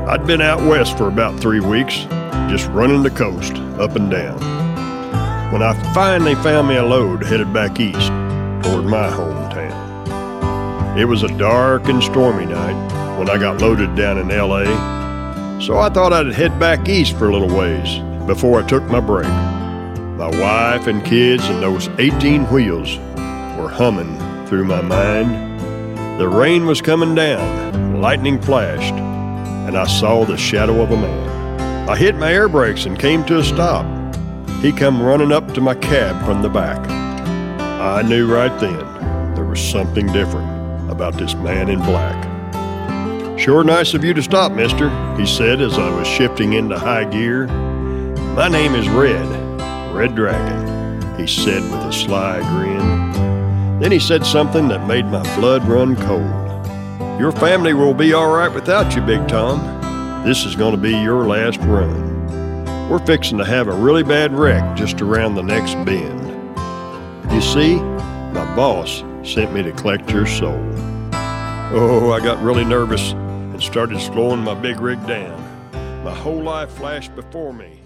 I'd been out west for about 3 weeks, just running the coast, up and down, when I finally found me a load headed back east toward my hometown. It was a dark and stormy night when I got loaded down in L.A., so I thought I'd head back east for a little ways before I took my break. My wife and kids and those 18 wheels were humming through my mind. The rain was coming down, lightning flashed, and I saw the shadow of a man. I hit my air brakes and came to a stop. He come running up to my cab from the back. I knew right then there was something different about this man in black. "Sure nice of you to stop, mister," he said as I was shifting into high gear. "My name is Red Dragon," he said with a sly grin. Then he said something that made my blood run cold. "Your family will be all right without you, Big Tom. This is going to be your last run. We're fixing to have a really bad wreck just around the next bend. You see, my boss sent me to collect your soul." Oh, I got really nervous and started slowing my big rig down. My whole life flashed before me.